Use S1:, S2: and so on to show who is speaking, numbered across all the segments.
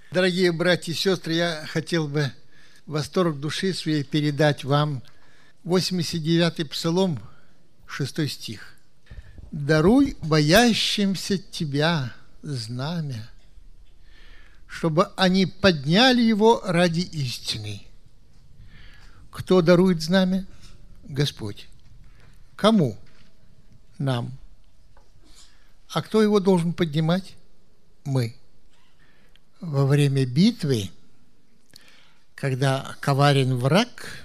S1: Дорогие братья и сестры, я хотел бы восторг души своей передать вам 89-й Псалом, 6 стих. «Даруй боящимся Тебя знамя, чтобы они подняли его ради истины». Кто дарует знамя? Господь. Кому? Нам. А кто его должен поднимать? Мы. Во время битвы, когда коварен враг,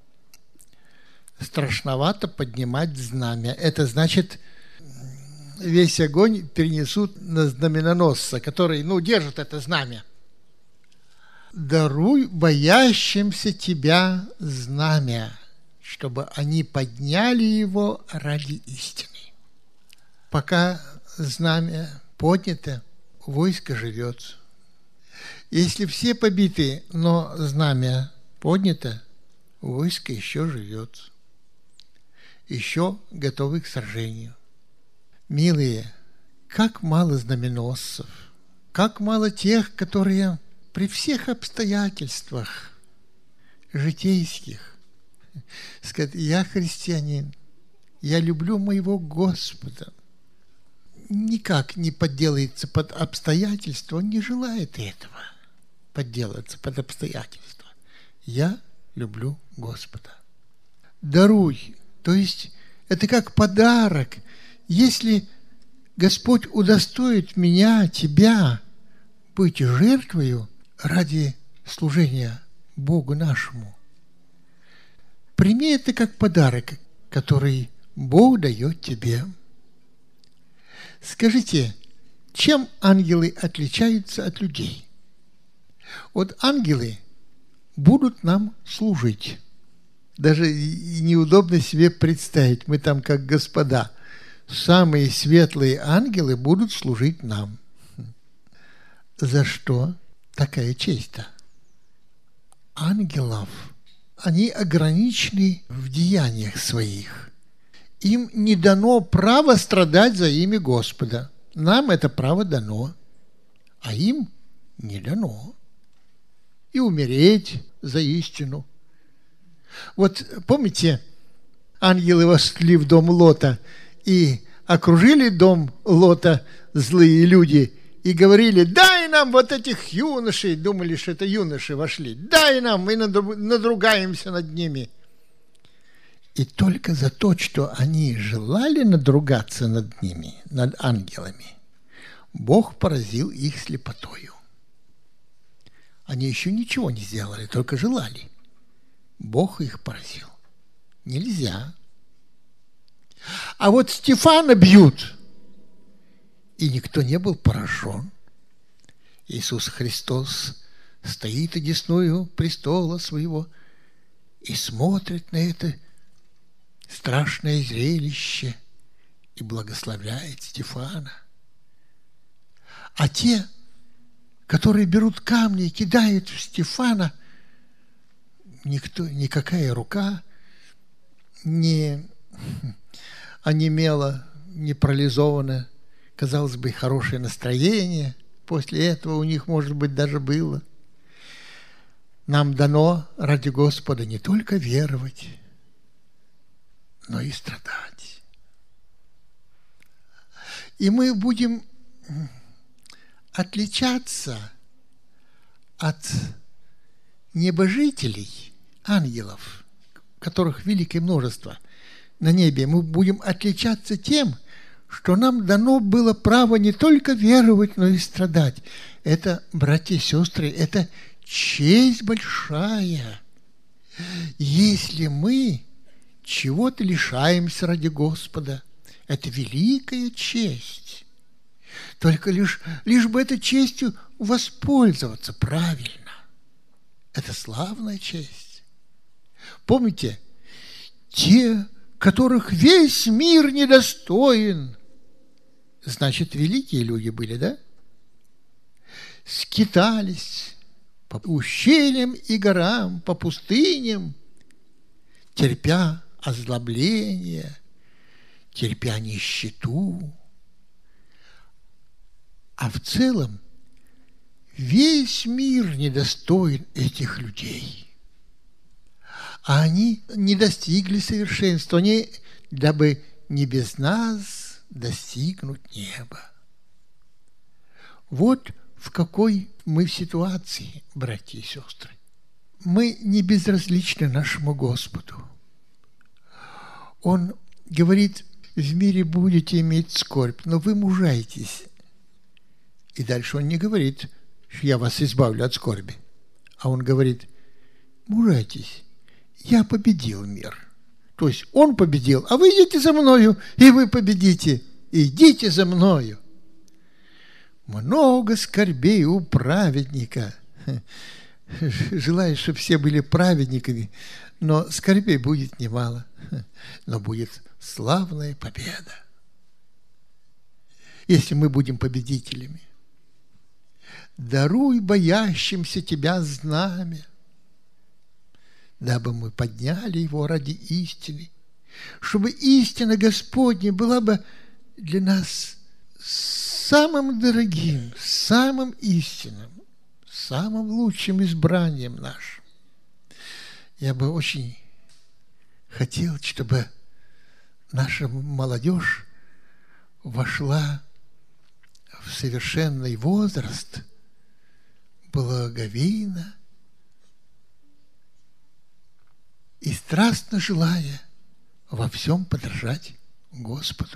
S1: страшновато поднимать знамя. Это значит, весь огонь перенесут на знаменоносца, который, держит это знамя. «Даруй боящимся Тебя знамя, чтобы они подняли его ради истины». Пока знамя поднято, войско живет. Если все побиты, но знамя поднято, войско еще живет, еще готовы к сражению. Милые, как мало знаменосцев, как мало тех, которые при всех обстоятельствах житейских скажут: «Я христианин, я люблю моего Господа». Никак не подделается под обстоятельства, он не желает этого подделаться под обстоятельства. Я люблю Господа. Даруй, то есть это как подарок. Если Господь удостоит меня, тебя, быть жертвою ради служения Богу нашему, прими это как подарок, который Бог дает тебе. Скажите, чем ангелы отличаются от людей? Вот ангелы будут нам служить. Даже неудобно себе представить, мы там как господа. Самые светлые ангелы будут служить нам. За что такая честь-то? Ангелов, они ограничены в деяниях своих. Им не дано право страдать за имя Господа. Нам это право дано, а им не дано. И умереть за истину. Вот помните, ангелы вошли в дом Лота и окружили дом Лота злые люди и говорили: «Дай нам вот этих юношей», думали, что это юноши вошли, «дай нам, мы надругаемся над ними». И только за то, что они желали надругаться над ними, над ангелами, Бог поразил их слепотою. Они еще ничего не сделали, только желали. Бог их поразил. Нельзя. А вот Стефана бьют, и никто не был поражен. Иисус Христос стоит одесную престола своего и смотрит на это страшное зрелище и благословляет Стефана. А те, которые берут камни и кидают в Стефана, никакая рука не онемела, не парализована. Казалось бы, хорошее настроение после этого у них, может быть, даже было. Нам дано ради Господа не только веровать, но и страдать. И мы будем отличаться от небожителей, ангелов, которых великое множество на небе. Мы будем отличаться тем, что нам дано было право не только веровать, но и страдать. Это, братья и сестры, это честь большая. Если мы чего-то лишаемся ради Господа, это великая честь. Только лишь бы этой честью воспользоваться правильно. Это славная честь. Помните, те, которых весь мир недостоин, значит, великие люди были, да? Скитались по ущельям и горам, по пустыням, терпя озлобление, терпя нищету. А в целом весь мир недостоин этих людей. А они не достигли совершенства, они, дабы не без нас достигнуть неба. Вот в какой мы ситуации, братья и сестры. Мы не безразличны нашему Господу. Он говорит: в мире будете иметь скорбь, но вы мужайтесь. И дальше он не говорит: я вас избавлю от скорби. А он говорит: мужайтесь, я победил мир. То есть он победил, а вы идите за мною, и вы победите. Идите за мною. Много скорбей у праведника. Желаю, чтобы все были праведниками, но скорбей будет немало. Но будет славная победа, если мы будем победителями. Даруй боящимся Тебя знамя, дабы мы подняли его ради истины, чтобы истина Господня была бы для нас самым дорогим, самым истинным, самым лучшим избранием нашим. Я бы очень хотел, чтобы наша молодежь вошла в совершенный возраст благовейно и страстно желая во всем подражать Господу.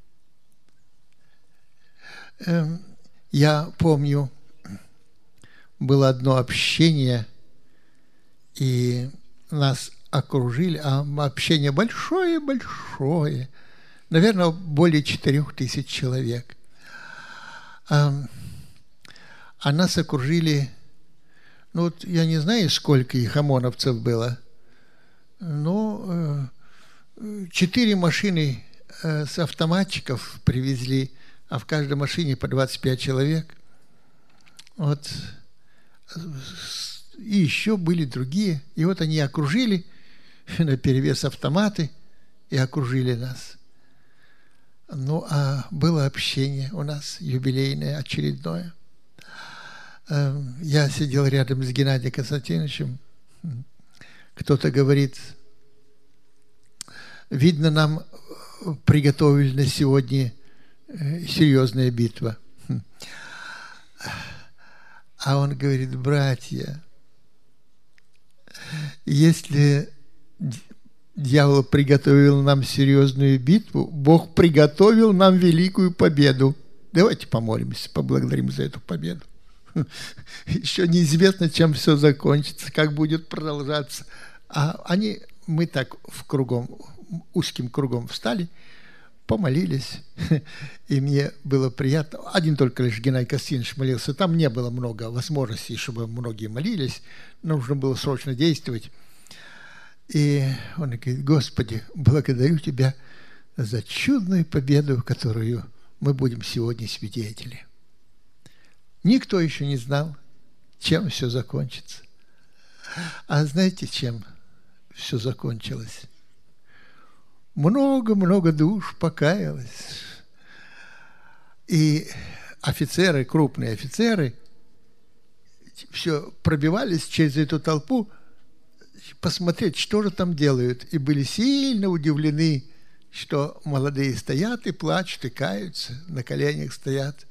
S1: Я помню, было одно общение, и нас окружили, а общение большое-большое, наверное, более 4000 человек. А нас окружили, ну вот я не знаю, сколько их ОМОНовцев было, но 4 машины с автоматчиков привезли, а в каждой машине по 25 человек. Вот. И еще были другие. И вот они окружили наперевес автоматы и окружили нас. Ну, а было общение у нас юбилейное, очередное. Я сидел рядом с Геннадием Константиновичем. Кто-то говорит: видно, нам приготовили на сегодня серьезная битва. А он говорит: братья, если дьявол приготовил нам серьезную битву, Бог приготовил нам великую победу. Давайте помолимся, поблагодарим за эту победу. Еще неизвестно, чем все закончится, как будет продолжаться. Мы так узким кругом встали, помолились, и мне было приятно. Один только лишь Геннадий Константинович молился. Там не было много возможностей, чтобы многие молились. Нужно было срочно действовать. И он говорит: Господи, благодарю Тебя за чудную победу, которую мы будем сегодня свидетели. Никто еще не знал, чем все закончится. А знаете, чем все закончилось? Много-много душ покаялось. И офицеры, крупные офицеры, все пробивались через эту толпу посмотреть, что же там делают. И были сильно удивлены, что молодые стоят и плачут, и каются, на коленях стоят.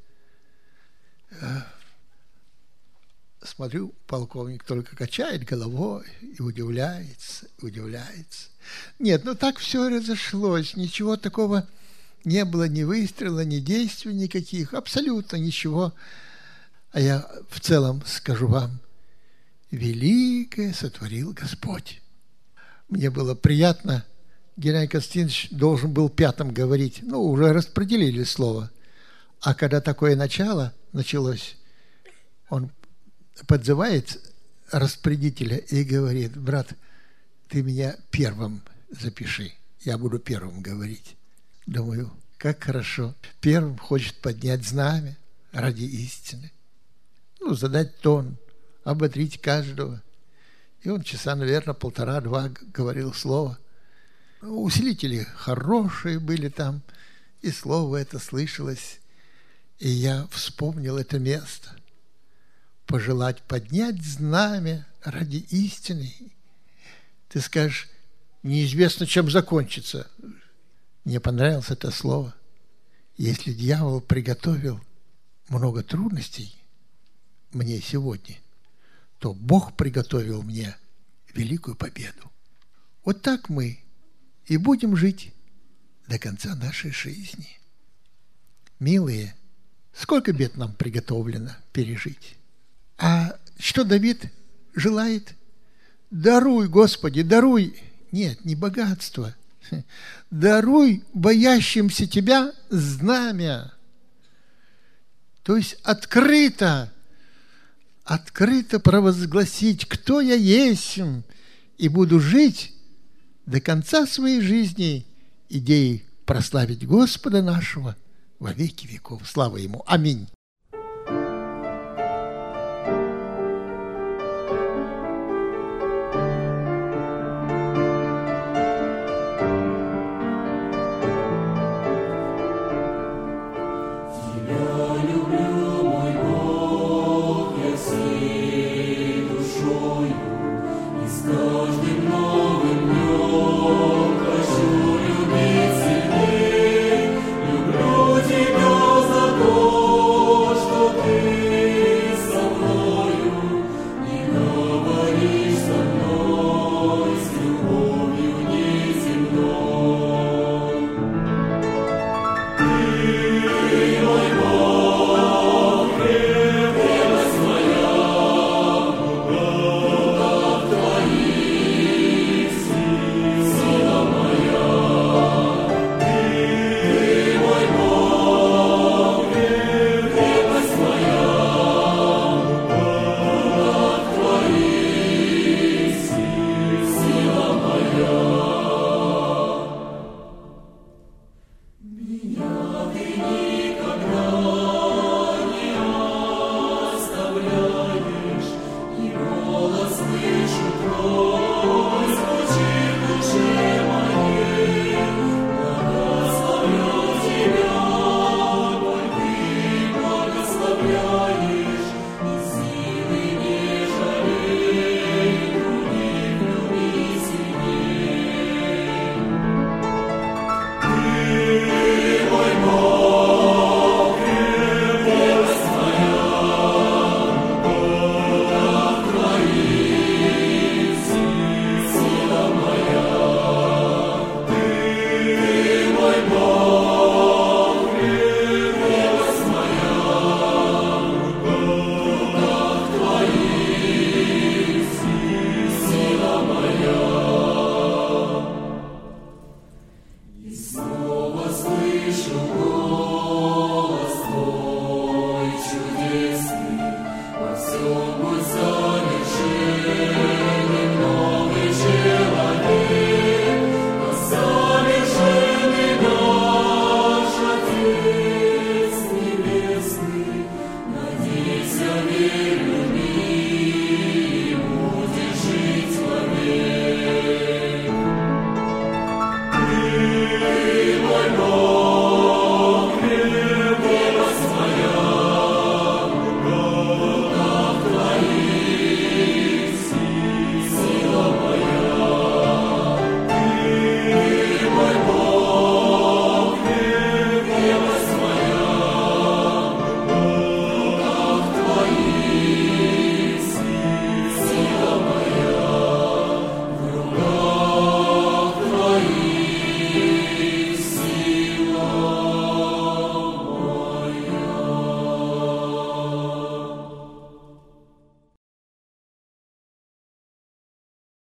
S1: Смотрю, полковник только качает головой и удивляется. Нет, ну так все разошлось, ничего такого не было, ни выстрела, ни действий никаких, абсолютно ничего. А я в целом скажу вам: великое сотворил Господь. Мне было приятно. Геннадий Константинович должен был 5-м говорить, ну, уже распределили слово. А когда такое началось, он подзывает распорядителя и говорит: брат, ты меня первым запиши, я буду первым говорить. Думаю, как хорошо. Первым хочет поднять знамя ради истины. Ну, задать тон, ободрить каждого. И он часа, наверное, 1,5-2 говорил слово. Усилители хорошие были там, и слово это слышалось. И я вспомнил это место. пожелать поднять знамя ради истины. Ты скажешь, неизвестно, чем закончится. Мне понравилось это слово. Если дьявол приготовил много трудностей мне сегодня, то Бог приготовил мне великую победу. Вот так мы и будем жить до конца нашей жизни. Милые, сколько бед нам приготовлено пережить. А что Давид желает? Даруй, Господи, даруй. Нет, не богатство. Даруй боящимся Тебя знамя. То есть открыто провозгласить, кто я есть, и буду жить до конца своей жизни идеей прославить Господа нашего во веки веков. Слава Ему. Аминь.